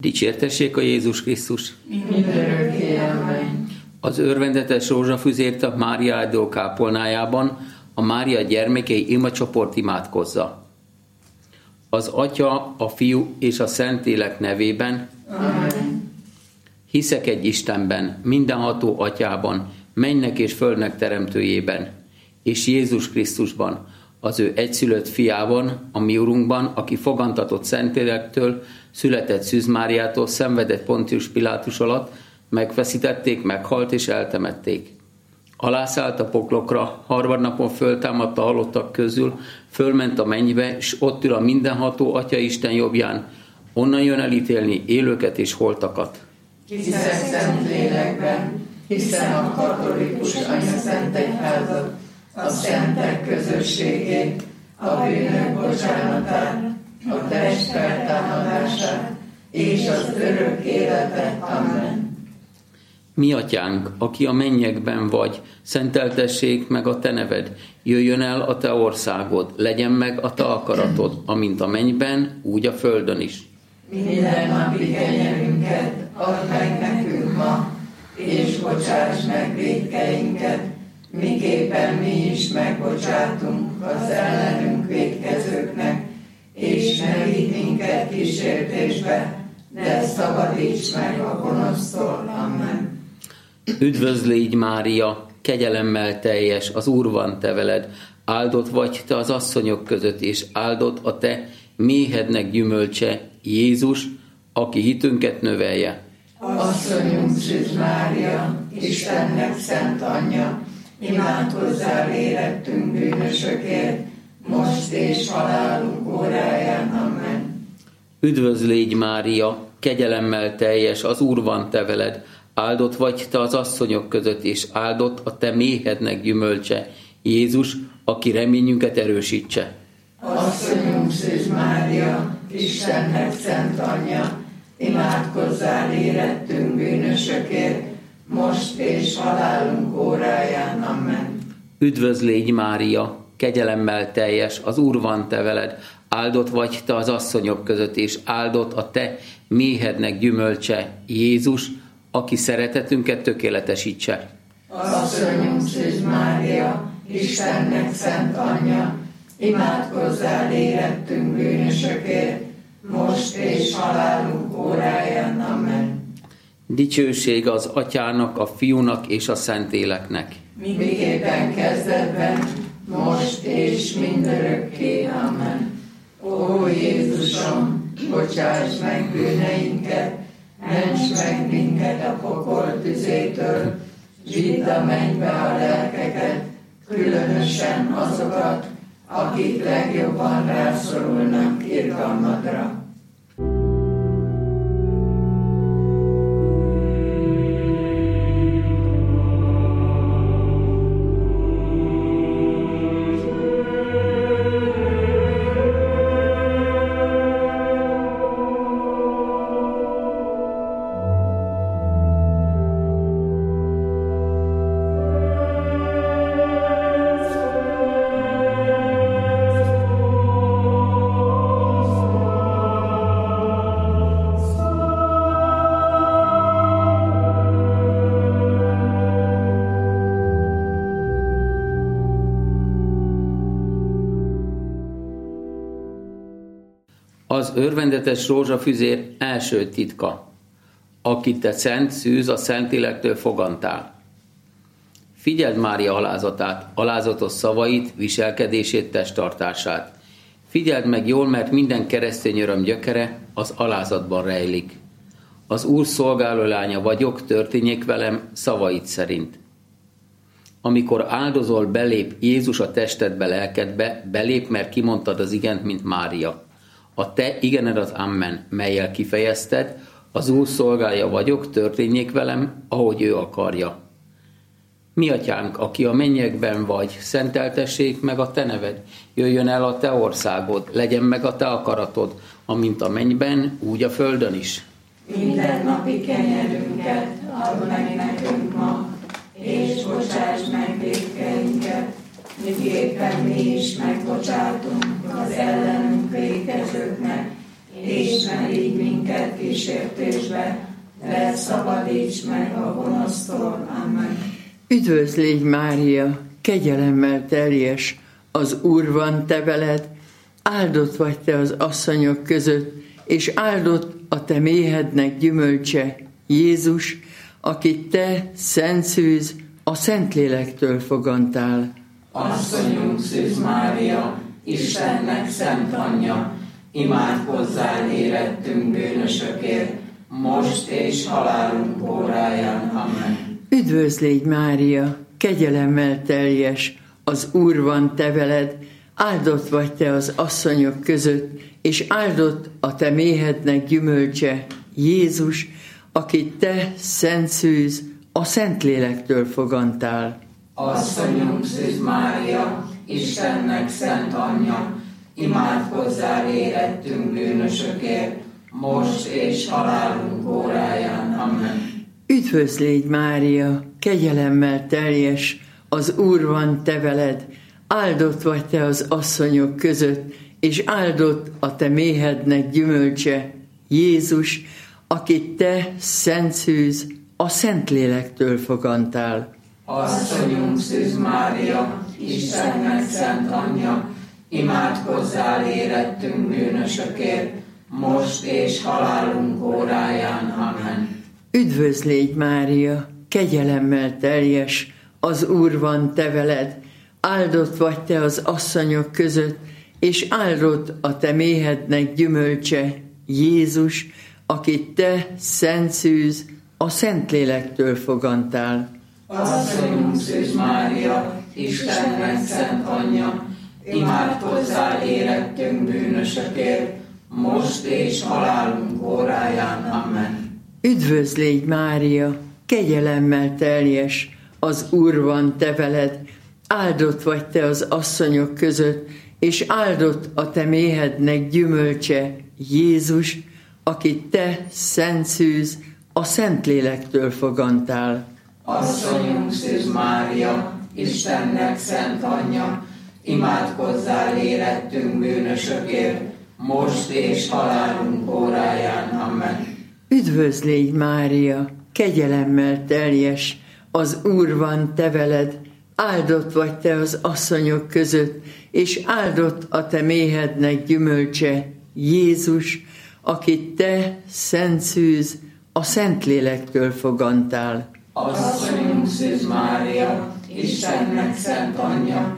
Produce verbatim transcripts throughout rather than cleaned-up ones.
Dicsértessék a Jézus Krisztus! Mindörökké amen. Az örvendetes rózsafüzért a Mária áldó kápolnájában a Mária gyermekei imacsoport imádkozza. Az Atya, a Fiú és a Szentlélek nevében. Amen. Hiszek egy Istenben, mindenható Atyában, mennynek és földnek teremtőjében, és Jézus Krisztusban, az ő egyszülött fiában, a mi Urunkban, aki fogantatott Szentlélektől, született Szűz Máriától, szenvedett Pontius Pilátus alatt, megfeszítették, meghalt és eltemették. Alászállt a poklokra, harmadnapon föltámadt a halottak közül, fölment a mennybe, és ott ül a mindenható Atya Isten jobbján, onnan jön elítélni élőket és holtakat. Hiszek Szentlélekben, hiszem a katolikus anyaszentegyházat, a szentek közösségét, a bűnök bocsánatát, a test feltámadását és az örök életet. Amen. Mi Atyánk, aki a mennyekben vagy, szenteltessék meg a te neved, jöjjön el a te országod, legyen meg a te akaratod, amint a mennyben, úgy a földön is. Minden napi kenyerünket add meg nekünk ma, és bocsáss meg vétkeinket, miképpen mi is megbocsátunk az ellenünk vétkezőknek, és ne vigy minket kísértésbe, de szabadíts meg a gonosztól. Amen. Üdvözlégy Mária, kegyelemmel teljes, az Úr van te veled, áldott vagy te az asszonyok között, és áldott a te méhednek gyümölcse, Jézus, aki hitünket növelje. Asszonyunk Szűz Mária, Istennek szent anyja, imádkozzál érettünk bűnösökért, most és halálunk óráján. Amen. Üdvözlégy Mária, kegyelemmel teljes, az Úr van te veled, áldott vagy te az asszonyok között, és áldott a te méhednek gyümölcse, Jézus, aki reményünket erősítse. Asszonyunk Szűz Mária, Istennek szent anyja, imádkozzál érettünk bűnösökért, most és halálunk óráján. Amen. Üdvözlégy Mária, kegyelemmel teljes, az Úr van te veled, áldott vagy te az asszonyok között, és áldott a te méhednek gyümölcse, Jézus, aki szeretetünket tökéletesítse. Asszonyunk Szűz Mária, Istennek szent anyja, imádkozzál érettünk bűnösökért, most és halálunk óráján. Amen. Dicsőség az Atyának, a Fiúnak és a Szentléleknek. Miképpen kezdetben, most és mindörökké. Amen. Ó Jézusom, bocsáss meg bűneinket, ments meg minket a pokol tüzétől, vidd a mennybe a lelkeket, különösen azokat, akik legjobban rászorulnak irgalmadra. Az örvendetes rózsafüzér első titka, akit te szent Szűz a Szentlélektől fogantál. Figyeld Mária alázatát, alázatos szavait, viselkedését, testtartását. Figyeld meg jól, mert minden keresztény öröm gyökere az alázatban rejlik. Az Úr szolgáló lánya vagyok, történjék velem szavait szerint. Amikor áldozol, belép Jézus a testedbe, lelkedbe, belép, mert kimondtad az igent, mint Mária. A te igened az amen, mellyel kifejezted, az Úr szolgálja vagyok, történjék velem, ahogy ő akarja. Mi Atyánk, aki a mennyekben vagy, szenteltessék meg a te neved, jöjjön el a te országod, legyen meg a te akaratod, amint a mennyben, úgy a földön is. Minden napi kenyerünket add meg nekünk ma, és bocsáss meg vétkeinket, miképpen mi is megbocsátunk az ellenünk vétkezőknek, és ne vigy minket kísértésbe, de szabadíts meg a gonosztól. Amen. Üdvözl légy, Mária, kegyelemmel teljes, az Úr van te veled, áldott vagy te az asszonyok között, és áldott a te méhednek gyümölcse, Jézus, akit te, Szent Szűz, a Szentlélektől fogantál. Asszonyunk Szűz Mária, Istennek szent anyja, imádkozzál érettünk bűnösökért, most és halálunk óráján. Amen. Üdvözl légy, Mária, kegyelemmel teljes, az Úr van te veled, áldott vagy te az asszonyok között, és áldott a te méhednek gyümölcse, Jézus, akit te, Szent Szűz, a Szentlélektől fogantál. Asszonyunk Szűz Mária, Istennek szent anyja, imádkozzál érettünk bűnösökért, most és halálunk óráján. Amen. Üdvözl légy, Mária, kegyelemmel teljes, az Úr van te veled, áldott vagy te az asszonyok között, és áldott a te méhednek gyümölcse, Jézus, akit te, Szent Szűz, a Szentlélektől fogantál. Asszonyunk Szűz Mária, Istennek szent anyja, imádkozzál érettünk bűnösökért, most és halálunk óráján. Amen. Üdvözl légy, Mária, kegyelemmel teljes, az Úr van te veled, áldott vagy te az asszonyok között, és áldott a te méhednek gyümölcse, Jézus, akit te, Szent Szűz, a Szentlélektől fogantál. Asszonyunk Szűz Mária, Istennek szent anyja, imádkozzál érettünk bűnösökért, most és halálunk óráján. Amen. Üdvözl légy, Mária, kegyelemmel teljes, az Úr van te veled, áldott vagy te az asszonyok között, és áldott a te méhednek gyümölcse, Jézus, akit te, Szent Szűz, a Szentlélektől fogantál. Asszonyunk Szűz Mária, Istennek szent anyja, imádkozzál érettünk bűnösökért, most és halálunk óráján. Amen. Üdvözl légy, Mária, kegyelemmel teljes, az Úr van te veled, áldott vagy te az asszonyok között, és áldott a te méhednek gyümölcse, Jézus, akit te, Szent Szűz, a Szentlélektől fogantál. Asszonyunk Szűz Mária, Istennek szent anyja,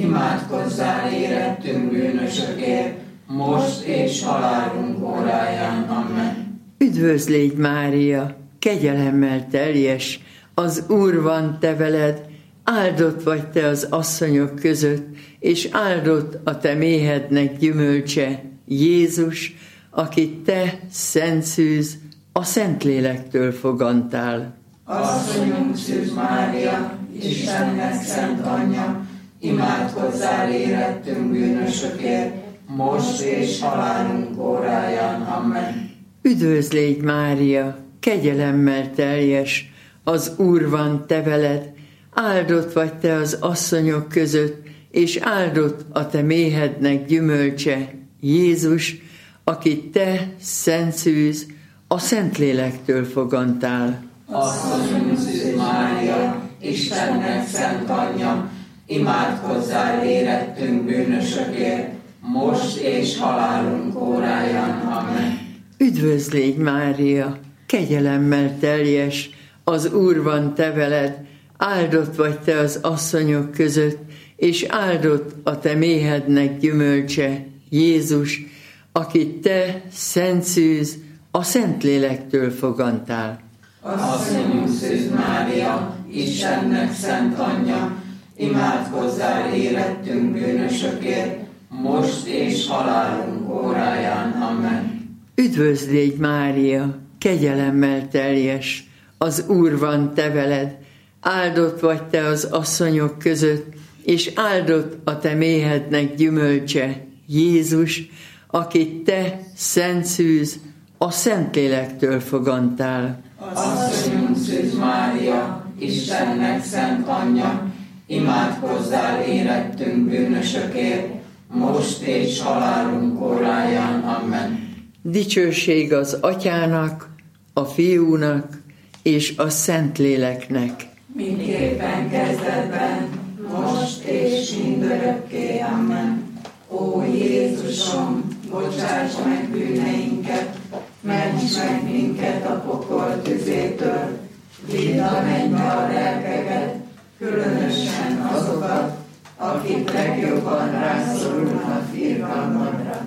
imádkozzál érettünk bűnösökért, most és halálunk óráján. Amen. Üdvözl légy, Mária, kegyelemmel teljes, az Úr van te veled, áldott vagy te az asszonyok között, és áldott a te méhednek gyümölcse, Jézus, akit te, Szent Szűz, a Szentlélektől fogantál. Asszonyunk Szűz Mária, Istennek szent anyja, imádkozzál érettünk bűnösökért, most és halálunk óráján. Amen. Üdvözl légy, Mária, kegyelemmel teljes, az Úr van te veled, áldott vagy te az asszonyok között, és áldott a te méhednek gyümölcse, Jézus, akit te, Szent Szűz, a Szentlélektől fogantál. Asszonyunk Szűz Mária, Istennek szent anyja, imádkozzál érettünk bűnösökért, most és halálunk óráján. Amen. Üdvözl légy, Mária, kegyelemmel teljes, az Úr van te veled, áldott vagy te az asszonyok között, és áldott a te méhednek gyümölcse, Jézus, akit te, Szent Szűz, a Szentlélektől fogantál. Asszonyunk Szűz Mária, Istennek szent anyja, imádkozzál érettünk bűnösökért, most és halálunk óráján. Amen. Üdvözl légy, Mária, kegyelemmel teljes, az Úr van te veled, áldott vagy te az asszonyok között, és áldott a te méhednek gyümölcse, Jézus, akit te, Szent Szűz, a Szentlélektől fogantál. Asszonyunk Szűz Mária, Istennek szent anyja, imádkozzál érettünk bűnösökért, most és halálunk óráján. Amen. Dicsőség az Atyának, a Fiúnak és a Szentléleknek. Miképpen kezdetben, most és mindörökké. Amen. Ó Jézusom, bocsáss meg bűneinket, ments meg minket a pokol tüzétől, vidd a mennybe a lelkeket, különösen azokat, akik legjobban rászorulnak irgalmadra.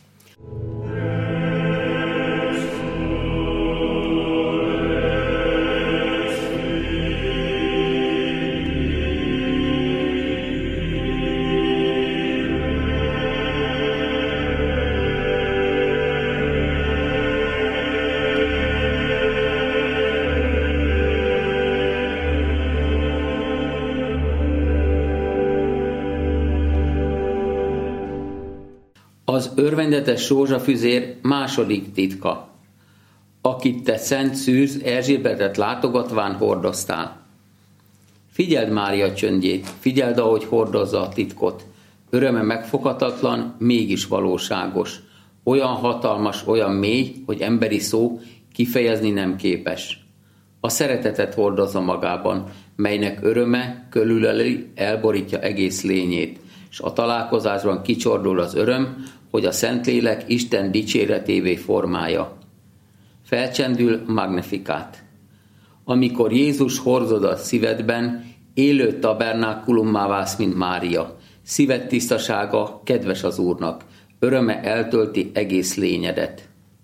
Az örvendetes rózsafüzér második titka, akit te szent szűz Erzsébetet látogatván hordoztál. Figyeld Mária csöndjét, figyeld, ahogy hordozza a titkot. Öröme megfoghatatlan, mégis valóságos. Olyan hatalmas, olyan mély, hogy emberi szó kifejezni nem képes. A szeretetet hordozza magában, melynek öröme körülöli, elborítja egész lényét, és a találkozásban kicsordul az öröm, hogy a Szentlélek Isten dicséretévé formája. Felcsendül Magnificat. Amikor Jézus hordod a szívedben, élő tabernákulummá válsz, mint Mária. Szíved tisztasága kedves az Úrnak, öröme eltölti egész lényedet.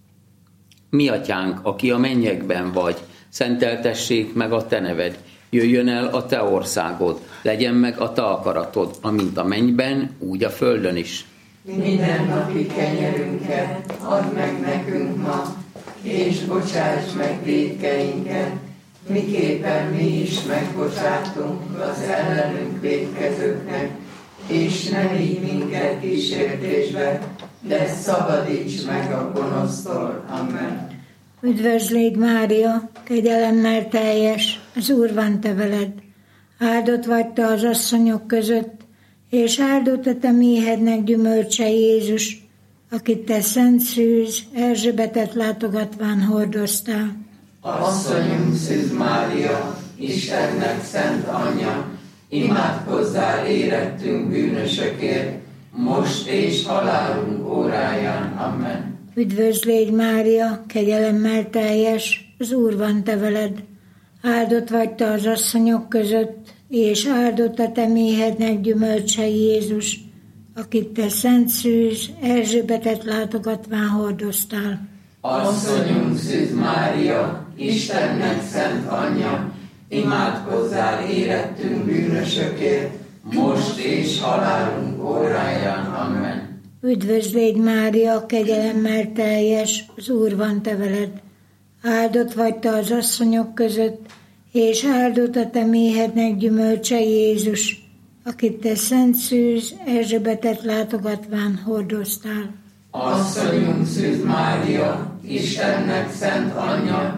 Mi atyánk, aki a mennyekben vagy, szenteltessék meg a te neved, jöjjön el a te országod, legyen meg a te akaratod, amint a mennyben, úgy a földön is. Minden napi kenyerünket add meg nekünk ma, és bocsáss meg vétkeinket, miképpen mi is megbocsátunk az ellenünk vétkezőknek, és ne vigy minket kísértésbe, de szabadíts meg a gonosztól. Amen. Üdvözlégy Mária, kegyelemmel teljes, az Úr van te veled. Áldott vagy te az asszonyok között, és áldott a te méhednek gyümölcse Jézus, akit te szent szűz Erzsébetet látogatván hordoztál. Asszonyunk Szűz Mária, Istennek szent anyja, imádkozzál érettünk bűnösökért, most és halálunk óráján. Amen. Üdvözlégy Mária, kegyelemmel teljes, az Úr van te veled. Áldott vagy te az asszonyok között, és áldott a te méhednek gyümölcse Jézus, akit te szent szűz Erzsébetet látogatván hordoztál. Asszonyunk Szűz Mária, Istennek szent anyja, imádkozzál érettünk bűnösökért, most és halálunk óráján. Amen. Üdvözlégy Mária, kegyelemmel teljes, az Úr van te veled. Áldott vagy te az asszonyok között, és áldott a te méhednek gyümölcse Jézus, akit te szent szűz Erzsébetet látogatván hordoztál. Asszonyunk Szűz Mária, Istennek szent anyja,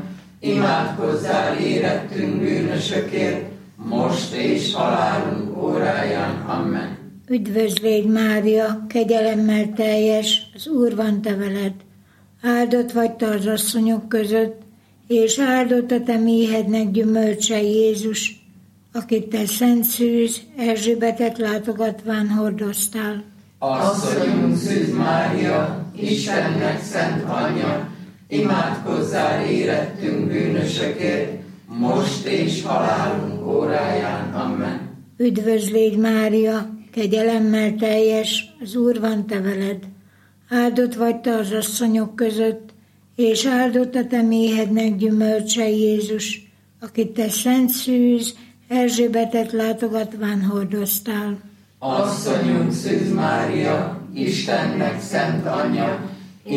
imádkozzál érettünk bűnösökért, most és halálunk óráján. Amen. Üdvözlégy Mária, kegyelemmel teljes, az Úr van te veled. Áldott vagy te az asszonyok között, és áldott a te méhednek gyümölcse Jézus, akit te szent szűz Erzsébetet látogatván hordoztál. Asszonyunk Szűz Mária, Istennek szent anyja, imádkozzál érettünk bűnösökért, most és halálunk óráján. Amen. Üdvözlégy Mária, kegyelemmel teljes, az Úr van te veled. Áldott vagy te az asszonyok között, és áldott a te méhednek gyümölcse Jézus, akit te szent szűz Erzsébetet látogatván hordoztál. Asszonyunk Szűz Mária, Istennek szent anyja,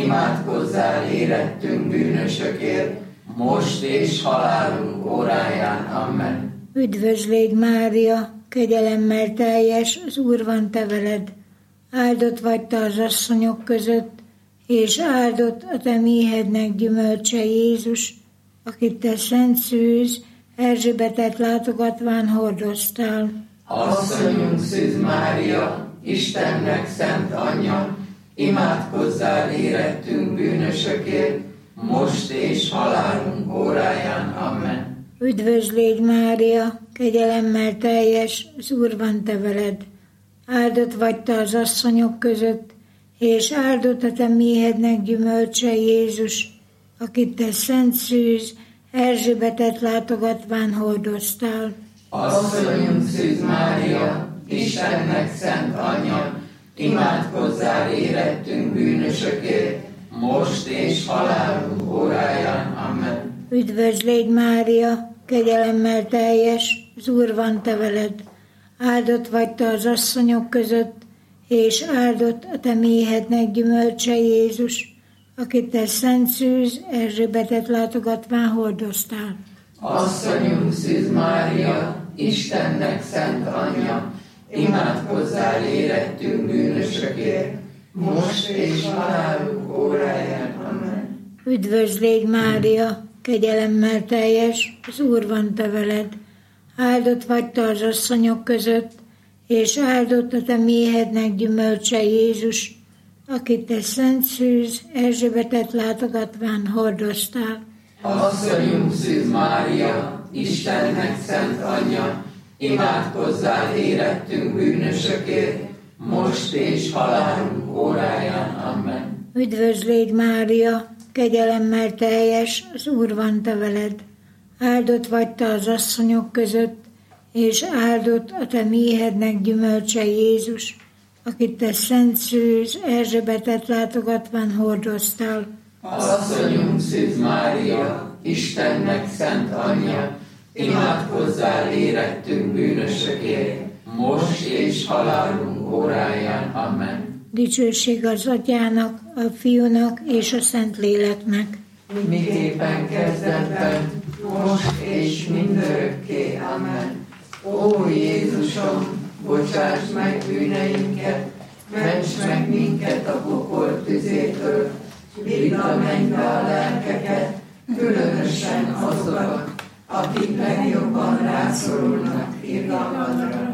imádkozzál érettünk bűnösökért, most és halálunk óráján. Amen. Üdvözlégy Mária, kegyelemmel teljes, az Úr van te veled. Áldott vagy te az asszonyok között, és áldott a te méhednek gyümölcse Jézus, akit te szent szűz Erzsébetet látogatván hordoztál. Asszonyunk Szűz Mária, Istennek szent anyja, imádkozzál érettünk bűnösökért, most és halálunk óráján. Amen. Üdvözl légy, Mária, kegyelemmel teljes, az Úr van te veled. Áldott vagy te az asszonyok között, és áldott a te méhednek gyümölcse, Jézus, akit te szent szűz, Erzsébetet látogatván hordoztál. Asszonyunk Szűz Mária, Istennek szent anyja, imádkozzál érettünk bűnösökért, most és halálunk óráján. Amen. Üdvözl légy, Mária, kegyelemmel teljes, az Úr van te veled. Áldott vagy te az asszonyok között, és áldott a te méhednek gyümölcse, Jézus, akit te szent szűz, Erzsébetet látogatván hordoztál. Asszonyunk Szűz Mária, Istennek szent anyja, imádkozzál érettünk bűnösökért, most és halálunk óráján. Amen. Üdvözl légy, Mária, kegyelemmel teljes, az Úr van te veled. Áldott vagy te az asszonyok között, és áldott a te méhednek gyümölcse, Jézus, akit te szent szűz, Erzsébetet látogatván hordoztál. Asszonyunk Szűz Mária, Istennek szent anyja, imádkozzál érettünk bűnösökért, most és halálunk óráján. Amen. Üdvözl légy, Mária, kegyelemmel teljes, az Úr van te veled. Áldott vagy te az asszonyok között, és áldott a te méhednek gyümölcse, Jézus, akit te szent szűz, Erzsébetet látogatván hordoztál. Asszonyunk Szűz Mária, Istennek szent anyja, imádkozzál érettünk bűnösökért, most és halálunk óráján. Amen. Dicsőség az Atyának, a Fiúnak és a Szentléleknek. Miképpen kezdetben, most és mindörökké. Amen. Ó Jézusom, bocsáss meg bűneinket, ments meg minket a pokol tüzétől, vidd a mennybe a lelkeket, különösen azokat, akik legjobban rászorulnak irgalmadra.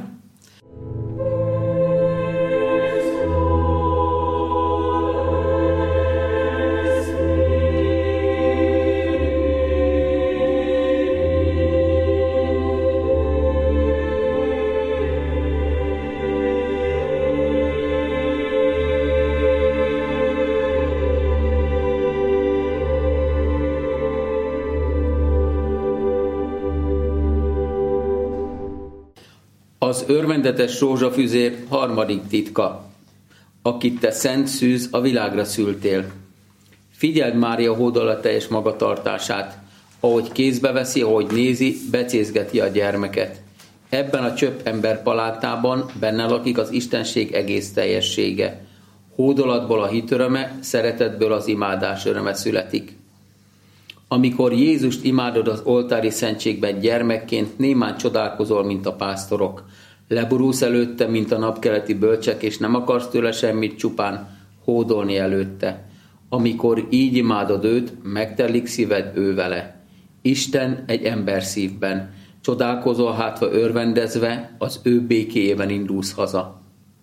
Az örvendetes rózsafüzér harmadik titka, akit te szent szűz, a világra szültél. Figyeld Mária hódolateljes magatartását, ahogy kézbe veszi, ahogy nézi, becézgeti a gyermeket. Ebben a csöpp ember palátában benne lakik az istenség egész teljessége. Hódolatból a hit öröme, szeretetből az imádás öröme születik. Amikor Jézust imádod az oltári szentségben gyermekként, némán csodálkozol, mint a pásztorok. Leborulsz előtte, mint a napkeleti bölcsek, és nem akarsz tőle semmit, csupán hódolni előtte. Amikor így imádod őt, megtelik szíved ő vele. Isten egy ember szívben. Csodálkozol hátva örvendezve, az ő békéjében indulsz haza.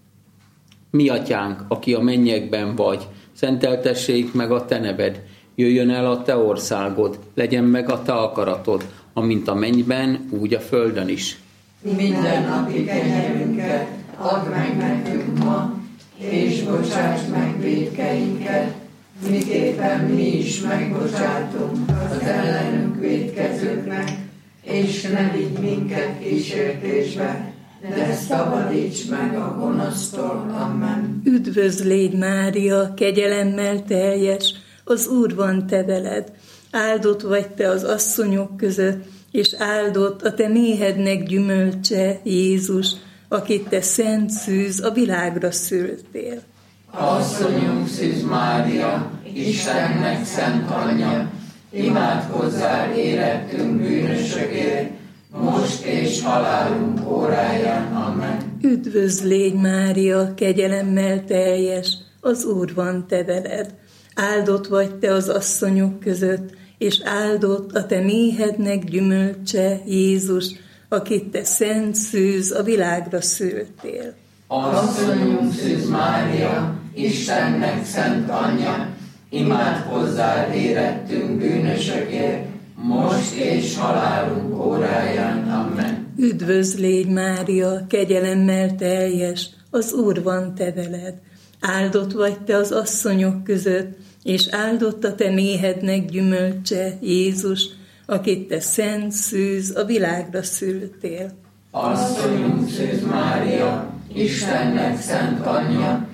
Mi atyánk, aki a mennyekben vagy, szenteltessék meg a te neved. Jöjjön el a te országod, legyen meg a te akaratod, amint a mennyben, úgy a földön is. Minden napi kenyerünket add meg nekünk ma, és bocsáss meg vétkeinket, miképpen mi is megbocsátunk az ellenünk vétkezőknek, és ne vigy minket kísértésbe, de szabadíts meg a gonosztól. Amen. Üdvözl légy, Mária, kegyelemmel teljes, az Úr van te veled. Áldott vagy te az asszonyok között, és áldott a te méhednek gyümölcse, Jézus, akit te szent szűz, a világra szültél. Asszonyunk Szűz Mária, Istennek szent anyja, imádkozzál érettünk bűnösökért, most és halálunk óráján. Amen. Üdvözl légy, Mária, kegyelemmel teljes, az Úr van te veled. Áldott vagy te az asszonyok között, és áldott a te méhednek gyümölcse, Jézus, akit te szent szűz, a világra szültél. Asszonyunk Szűz Mária, Istennek szent anyja, imádkozzál érettünk bűnösökért, most és halálunk óráján. Amen. Üdvözl légy, Mária, kegyelemmel teljes, az Úr van te veled. Áldott vagy te az asszonyok között, és áldott a te méhednek gyümölcse, Jézus, akit te szent szűz a világra szültél. Asszonyunk Szűz Mária, Istennek szent anyja,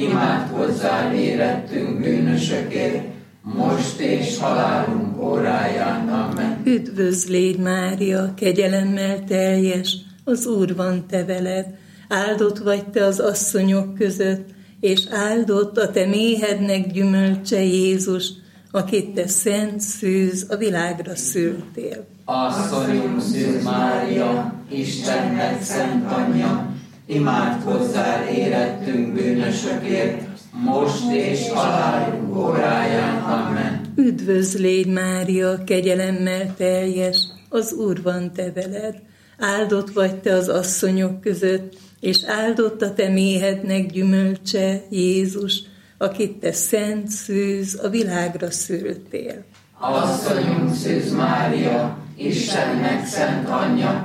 imádkozzál érettünk bűnösökért, most és halálunk óráján. Amen. Üdvözl légy, Mária, kegyelemmel teljes, az Úr van te veled. Áldott vagy te az asszonyok között, és áldott a te méhednek gyümölcse, Jézus, akit te szent szűz a világra szültél. Asszonyunk Szűz Mária, Istennek szent anyja, imádkozzál érettünk bűnösökért, most és halálunk óráján. Amen. Üdvözl légy, Mária, kegyelemmel teljes, az Úr van te veled. Áldott vagy te az asszonyok között, és áldott a te méhednek gyümölcse, Jézus, akit te szent szűz a világra szültél. Asszonyunk Szűz Mária, Istennek szent anyja,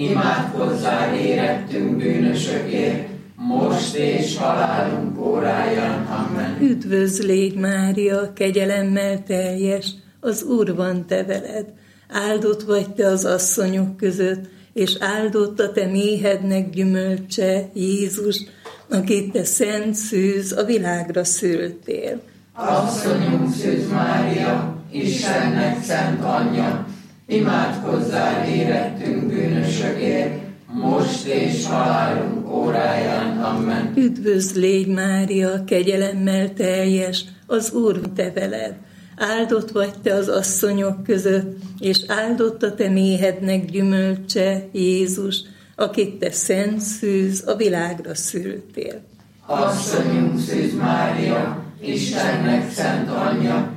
imádkozzál érettünk bűnösökért, most és halálunk óráján. Amen. Üdvözl légy, Mária, kegyelemmel teljes, az Úr van te veled. Áldott vagy te az asszonyok között, és áldott a te méhednek gyümölcse, Jézus, akit te szent szűz a világra szültél. Asszonyunk Szűz Mária, Istennek szent anyja, imádkozzál érettünk bűnösökért, most és halálunk óráján. Amen. Üdvözl légy, Mária, kegyelemmel teljes, az Úr te veled. Áldott vagy te az asszonyok között, és áldott a te méhednek gyümölcse, Jézus, akit te szent szűz a világra szültél. Asszonyunk Szűz Mária, Istennek szent anyja,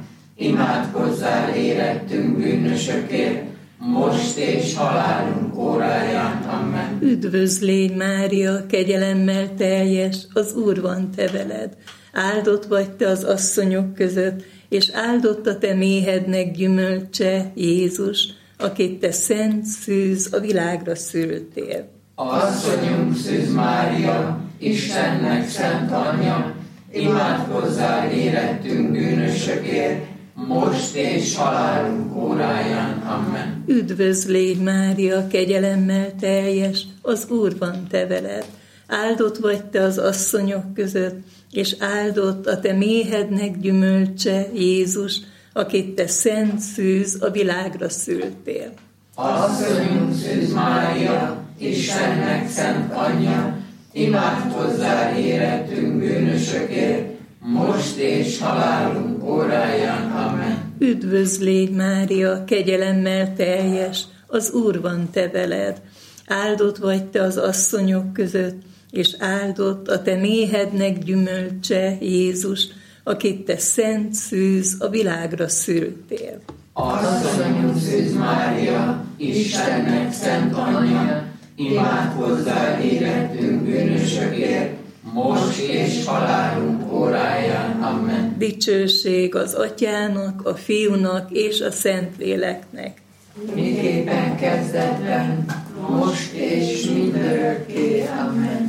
imádkozzál érettünk bűnösökért, most és halálunk óráján. Amen. Üdvözl légy, Mária, kegyelemmel teljes, az Úr van te veled. Áldott vagy te az asszonyok között, és áldott a te méhednek gyümölcse, Jézus, akit te szent szűz a világra szültél. Asszonyunk Szűz Mária, Istennek szent anyja, imádkozzál érettünk bűnösökért, most és halálunk óráján. Amen. Üdvözl légy, Mária, kegyelemmel teljes, az Úr van te veled. Áldott vagy te az asszonyok között, és áldott a te méhednek gyümölcse, Jézus, akit te szent szűz a világra szültél. Asszonyunk Szűz Mária, Istennek szent anyja, imádkozzál érettünk bűnösökért, most és halálunk óráján. Amen. Üdvözl légy, Mária, kegyelemmel teljes, az Úr van te veled. Áldott vagy te az asszonyok között, és áldott a te méhednek gyümölcse, Jézus, akit te szent szűz a világra szültél. Asszonyunk Szűz Mária, Istennek szent anyja, imádkozzál érettünk bűnösökért, most és halálunk óráján. Amen. Dicsőség az Atyának, a Fiúnak és a Szentléleknek. Miképpen kezdetben, most és mindörökké. Amen.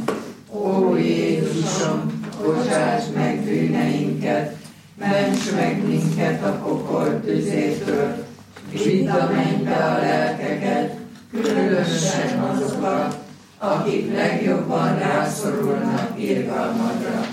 Ó Jézusom, bocsáss meg bűneinket, ments meg minket a pokol tüzétől, vidd a mennybe a lelkeket, különösen azokat, akik legjobban rászorulnak irgalmadra.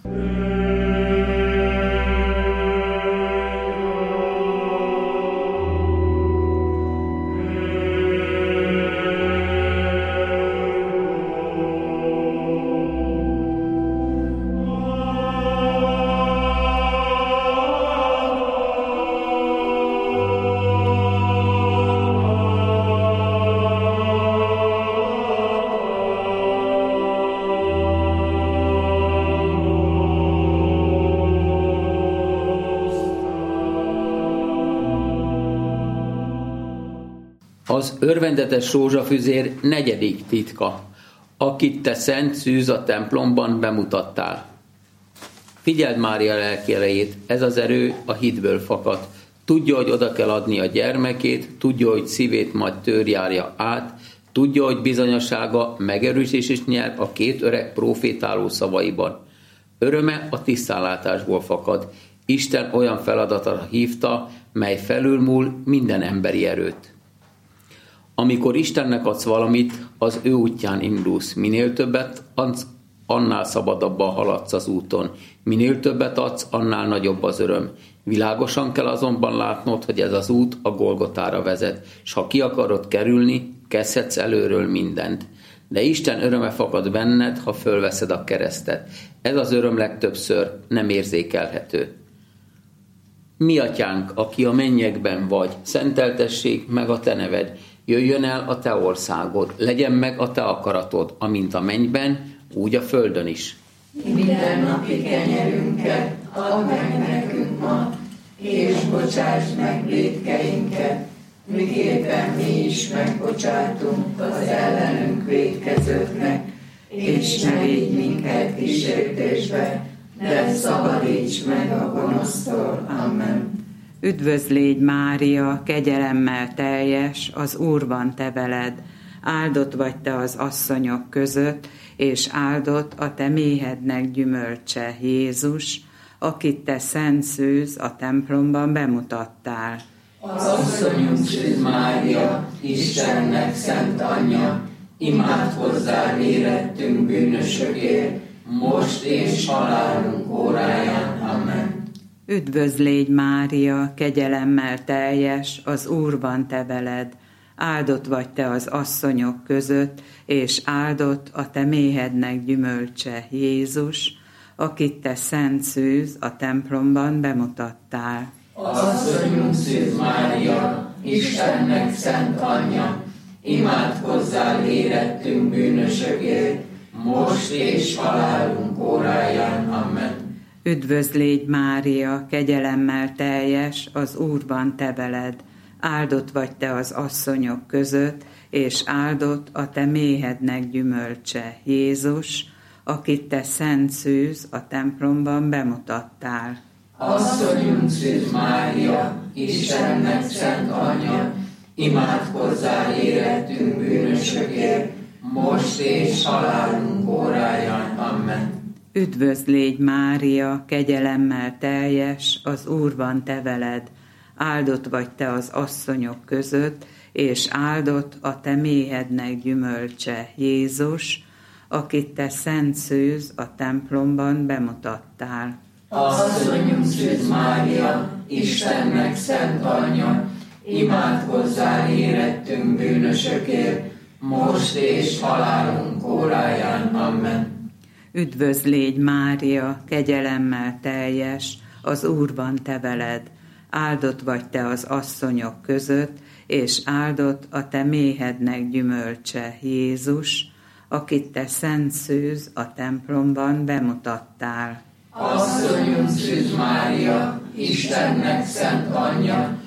Az örvendetes rózsafüzér negyedik titka, akit te szent szűz a templomban bemutattál. Figyeld Mária lelki erejét, ez az erő a hitből fakad. Tudja, hogy oda kell adni a gyermekét, tudja, hogy szívét majd tör járja át, tudja, hogy bizonyosága megerősítés is nyer a két öreg profétáló szavaiban. Öröme a tisztánlátásból fakad. Isten olyan feladatra hívta, mely felülmúl minden emberi erőt. Amikor Istennek adsz valamit, az ő útján indulsz. Minél többet adsz, annál szabadabban haladsz az úton. Minél többet adsz, annál nagyobb az öröm. Világosan kell azonban látnod, hogy ez az út a Golgotára vezet, s ha ki akarod kerülni, kezdhetsz előről mindent. De Isten öröme fakad benned, ha fölveszed a keresztet. Ez az öröm legtöbbször nem érzékelhető. Mi atyánk, aki a mennyekben vagy, szenteltessék meg a te neved, jöjjön el a te országod, legyen meg a te akaratod, amint a mennyben, úgy a földön is. Minden napi kenyerünket add meg nekünk ma, és bocsásd meg vétkeinket, miképpen mi is megbocsátunk az ellenünk vétkezőknek, és ne vigy minket kísértésbe, de szabadíts meg a gonosztól. Amen. Üdvözlégy Mária, kegyelemmel teljes, az Úr van te veled, áldott vagy te az asszonyok között, és áldott a te méhednek gyümölcse, Jézus, akit te szent szűz a templomban bemutattál. Az asszonyunk Szűz Mária, Istennek szent anyja, imádkozzál érettünk bűnösökért, most és halálunk óráján. Amen. Üdvözlégy Mária, kegyelemmel teljes, az Úr van te veled, áldott vagy te az asszonyok között, és áldott a te méhednek gyümölcse, Jézus, akit te szent szűz a templomban bemutattál. Az asszonyunk Szűz Mária, Istennek szent anyja, imádkozzál érettünk bűnösökért, most és halálunk óráján. Amen. Üdvözlégy Mária, kegyelemmel teljes, az Úr van te veled, áldott vagy te az asszonyok között, és áldott a te méhednek gyümölcse, Jézus, akit te szent szűz a templomban bemutattál. Asszonyunk Szűz Mária, Istennek szent anyja, imádkozzál érettünk bűnösökért, most és halálunk óráján. Amen. Üdvözlégy Mária, kegyelemmel teljes, az Úr van te veled, áldott vagy te az asszonyok között, és áldott a te méhednek gyümölcse, Jézus, akit te szent szűz a templomban bemutattál. Asszonyunk Szűz Mária, Istennek szent anyja, imádkozzál érettünk bűnösökért, most és halálunk óráján. Amen. Üdvözlégy Mária, kegyelemmel teljes, az Úr van te veled, áldott vagy te az asszonyok között, és áldott a te méhednek gyümölcse, Jézus, akit te szent szűz a templomban bemutattál. Asszonyunk Szűz Mária, Istennek szent anyja,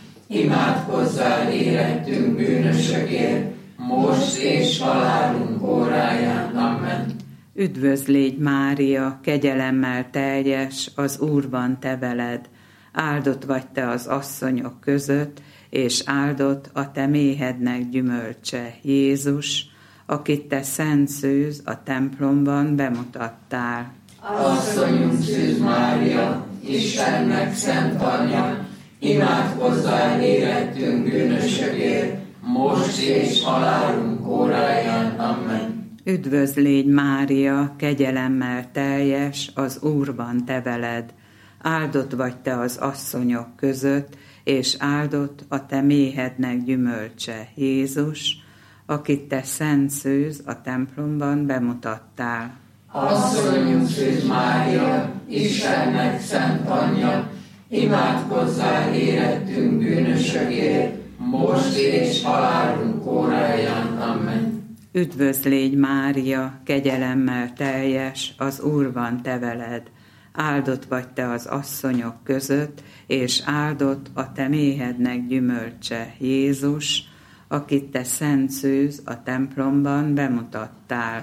imádkozzál érettünk bűnösökért, most és halálunk óráján. Amen. Üdvözlégy Mária, kegyelemmel teljes, az Úr van te veled, áldott vagy te az asszonyok között, és áldott a te méhednek gyümölcse, Jézus, akit te szent szűz a templomban bemutattál. Asszonyunk Szűz Mária, Istennek szent anyja, imádkozzál érettünk bűnösökért, most és halálunk óráján. Amen. Üdvözlégy Mária, kegyelemmel teljes, az Úr van te veled, áldott vagy te az asszonyok között, és áldott a te méhednek gyümölcse, Jézus, akit te szent szűz a templomban bemutattál. Asszonyunk Szűz Mária, Istennek szent anyja, imádkozzál érettünk bűnösökért, most és halálunk óráján. Amen. Üdvözlégy Mária, kegyelemmel teljes, az Úr van te veled, áldott vagy te az asszonyok között, és áldott a te méhednek gyümölcse, Jézus, akit te szent szűz a templomban bemutattál.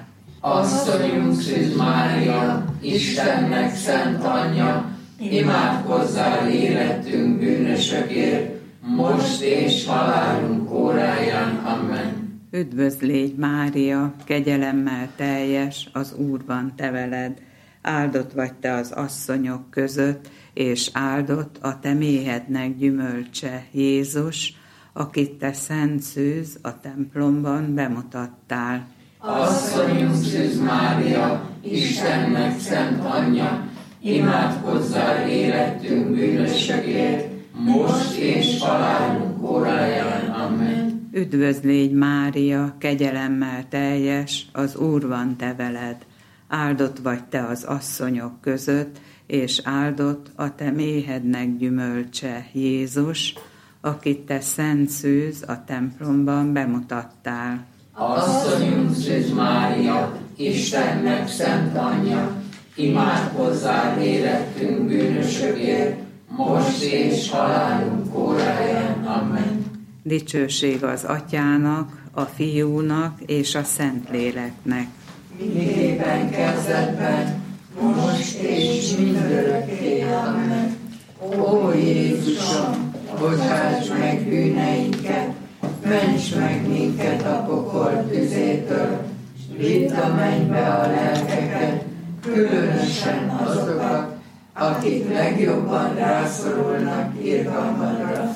Asszonyunk Szűz Mária, Istennek szent anyja, imádkozzál életünk bűnösökért, most és halálunk óráján. Amen. Üdvözl légy, Mária, kegyelemmel teljes, az Úr van te veled. Áldott vagy te az asszonyok között, és áldott a te méhednek gyümölcse, Jézus, akit te szent szűz a templomban bemutattál. Asszonyunk Szűz Mária, Istennek szent anyja, imádkozzál életünk bűnösökért, most és halálunk óráján. Amen. Üdvözl légy, Mária, kegyelemmel teljes, az Úr van te veled. Áldott vagy te az asszonyok között, és áldott a te méhednek gyümölcse, Jézus, akit te szent szűz a templomban bemutattál. Asszonyunk Szűz Mária, Istennek szent anyja, imádkozzál életünk bűnösökért, most és halálunk óráján. Amen. Dicsőség az Atyának, a Fiúnak és a Szentléleknek. Miképpen kezdetben, most és mindörökké. Amen. Ó Jézusom, bocsáss meg bűneinket, ments meg minket a pokol tüzétől, vidd a mennybe a lelkeket, különösen azokat, akik legjobban rászorulnak irgalmadra.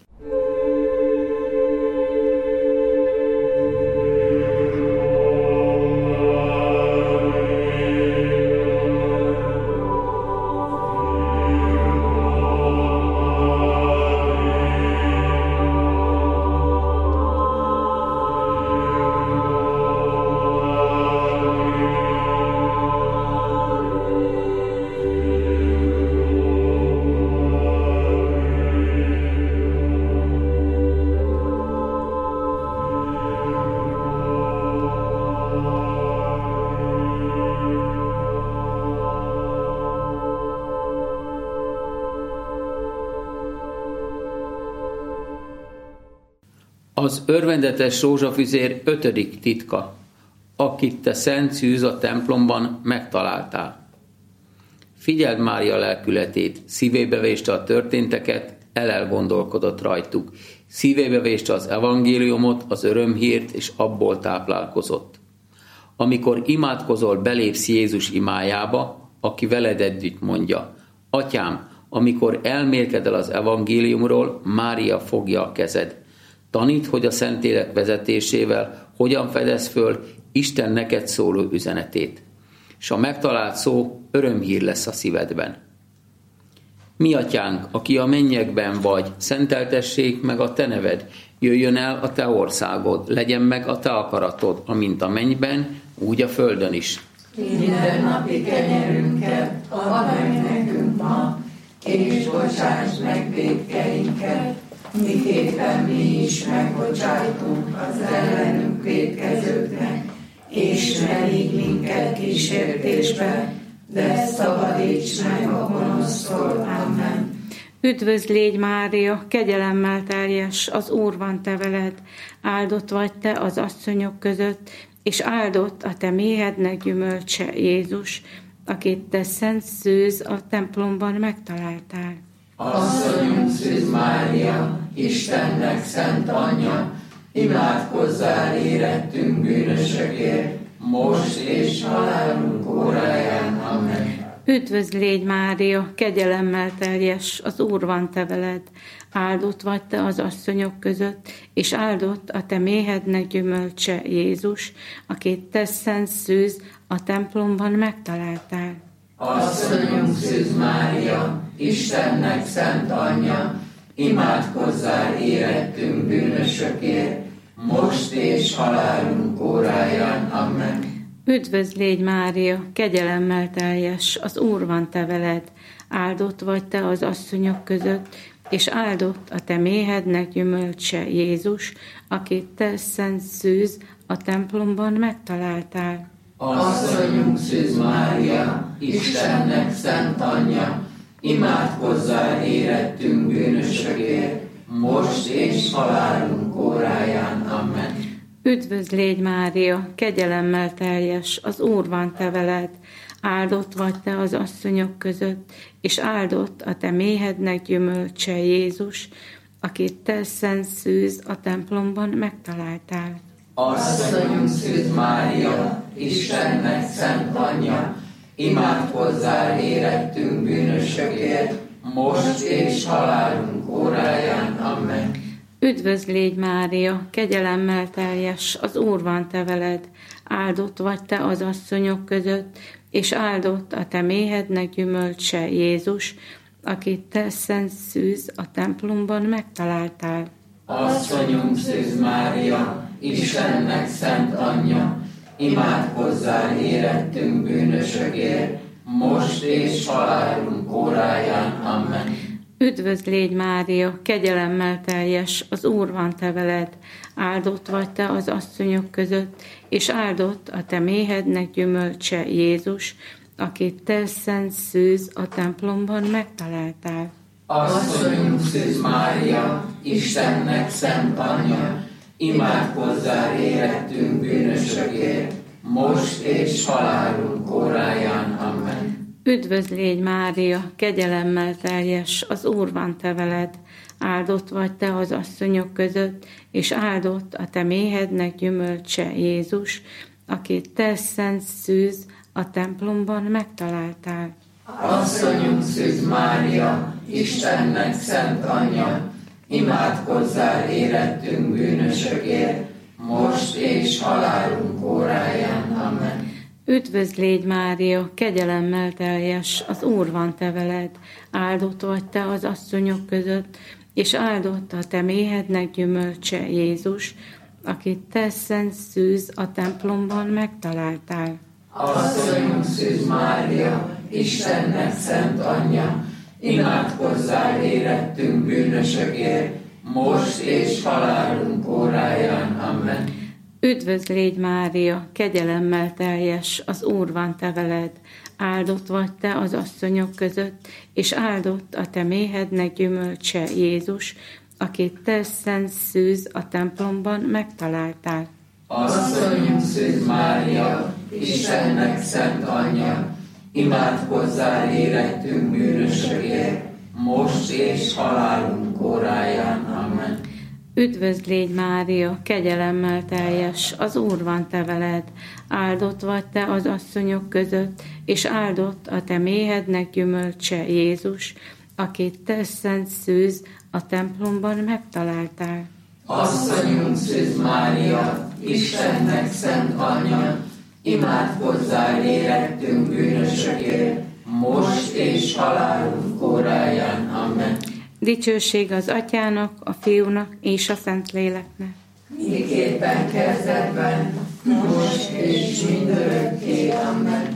Az örvendetes rózsafüzér ötödik titka, akit te szent szűz a templomban megtaláltál. Figyeld Mária lelkületét, szívébe véste a történteket, elelgondolkodott rajtuk. Szívébe véste az evangéliumot, az örömhírt, és abból táplálkozott. Amikor imádkozol, belépsz Jézus imájába, aki veled együtt mondja: Atyám, amikor elmélkedel az evangéliumról, Mária fogja a kezed. Tanít, hogy a Szentlélek vezetésével hogyan fedez föl Isten neked szóló üzenetét. És a megtalált szó örömhír lesz a szívedben. Mi atyánk, aki a mennyekben vagy, szenteltessék meg a te neved, jöjjön el a te országod, legyen meg a te akaratod, amint a mennyben, úgy a földön is. Minden napi kenyerünket add meg nekünk ma, és bocsáss meg vétkeinket, miképpen mi is megbocsájtunk az ellenünk vétkezőknek, és ne vigy minket kísértésbe, de szabadíts meg a gonosztól. Amen. Üdvözl légy, Mária, kegyelemmel teljes, az Úr van te veled, áldott vagy te az asszonyok között, és áldott a te méhednek gyümölcse, Jézus, akit te szent szűz a templomban megtaláltál. Asszonyunk Szűz Mária, Istennek szent anyja, imádkozzál érettünk bűnösökért, most és halálunk óráján. Amen. Üdvözl légy, Mária, kegyelemmel teljes, az Úr van te veled, áldott vagy te az asszonyok között, és áldott a te méhednek gyümölcse, Jézus, akit te szent szűz a templomban megtaláltál. Asszonyunk Szűz Mária, Istennek szent anyja, imádkozzál érettünk bűnösökért, most és halálunk óráján. Amen. Üdvözl légy, Mária, kegyelemmel teljes, az Úr van te veled, áldott vagy te az asszonyok között, és áldott a te méhednek gyümölcse, Jézus, akit te szent szűz a templomban megtaláltál. Asszonyunk Szűz Mária, Istennek szent anyja, imádkozzál érettünk bűnösökért, most és halálunk óráján. Amen. Üdvözl légy Mária, kegyelemmel teljes, az Úr van te veled, áldott vagy te az asszonyok között, és áldott a te méhednek gyümölcse Jézus, akit te szent szűz a templomban megtaláltál. Asszonyunk Szűz Mária, Istennek szent anyja, imádkozzál érettünk bűnösökért, most és halálunk óráján. Amen. Üdvözl légy Mária, kegyelemmel teljes, az Úr van te veled, áldott vagy te az asszonyok között, és áldott a te méhednek gyümölcse Jézus, akit te szent szűz a templomban megtaláltál. Asszonyunk Szűz Mária, Istennek szent anyja, imádkozzál érettünk bűnösökért, most és halálunk óráján. Amen. Üdvözl légy Mária, kegyelemmel teljes, az Úr van te veled, áldott vagy te az asszonyok között, és áldott a te méhednek gyümölcse Jézus, akit te szent szűz a templomban megtaláltál. Asszonyunk Szűz Mária, Istennek szent anyja, imádkozzál érettünk bűnösökért, most és halálunk óráján. Amen. Üdvözl légy Mária, kegyelemmel teljes, az Úr van te veled, áldott vagy te az asszonyok között, és áldott a te méhednek gyümölcse Jézus, akit te szent szűz a templomban megtaláltál. Asszonyunk Szűz Mária, Istennek szent anyja, imádkozzál érettünk bűnösökért, most és halálunk óráján. Amen. Üdvözl légy Mária, kegyelemmel teljes, az Úr van te veled, áldott vagy te az asszonyok között, és áldott a te méhednek gyümölcse Jézus, akit te szent szűz a templomban megtaláltál. Asszonyunk Szűz Mária, Istennek szent anyja, imádkozzál érettünk bűnösökért, most és halálunk óráján. Amen. Üdvözl légy Mária, kegyelemmel teljes, az Úr van te veled, áldott vagy te az asszonyok között, és áldott a te méhednek gyümölcse Jézus, akit te szent szűz a templomban megtaláltál. Asszonyunk Szűz Mária, Istennek szent anyja, imádkozzál érettünk bűnösökért, most és halálunk óráján. Amen. Üdvözl légy Mária, kegyelemmel teljes, az Úr van te veled, áldott vagy te az asszonyok között, és áldott a te méhednek gyümölcse Jézus, akit te szent szűz a templomban megtaláltál. Asszonyunk Szűz Mária, Istennek szent anyja, imádkozzál érettünk bűnösökért, most és halálunk óráján. Amen. Dicsőség az Atyának, a Fiúnak és a Szentléleknek. Miképpen kezdetben, most és mindörökké. Amen.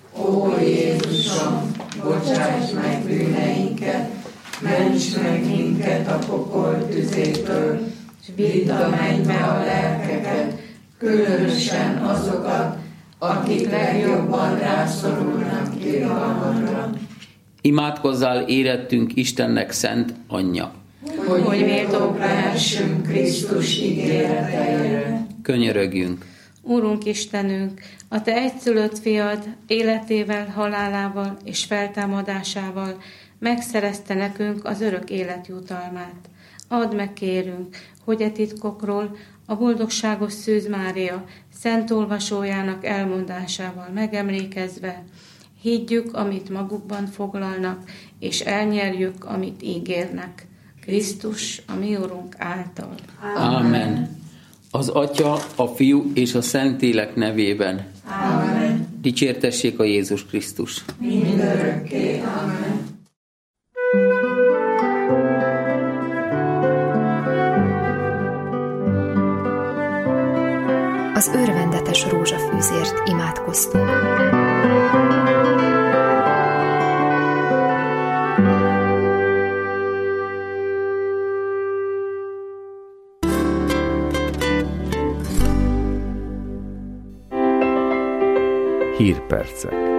Ó Jézusom, bocsáss meg bűneinket, ments meg minket a pokol tüzétől, s vidd a mennybe a lelkeket, különösen azokat, akik legjobban rászorulnak irgalmadra. Imádkozzál érettünk Istennek szent anyja. Hogy, hogy méltók lehessünk Krisztus ígéreteire. Könyörögjünk. Úrunk Istenünk, a te egyszülött fiad életével, halálával és feltámadásával megszerezte nekünk az örök élet jutalmát. Add meg, kérünk, hogy e titkokról a boldogságos Szűz Mária szent olvasójának elmondásával megemlékezve higgyük, amit magukban foglalnak, és elnyerjük, amit ígérnek. Krisztus, a mi Urunk által. Amen. Az Atya, a Fiú és a Szentlélek nevében. Amen. Dicsértessék a Jézus Krisztus. Mindörökké. Amen. Az örvendetes rózsafűzért imádkoztunk. Hírpercek.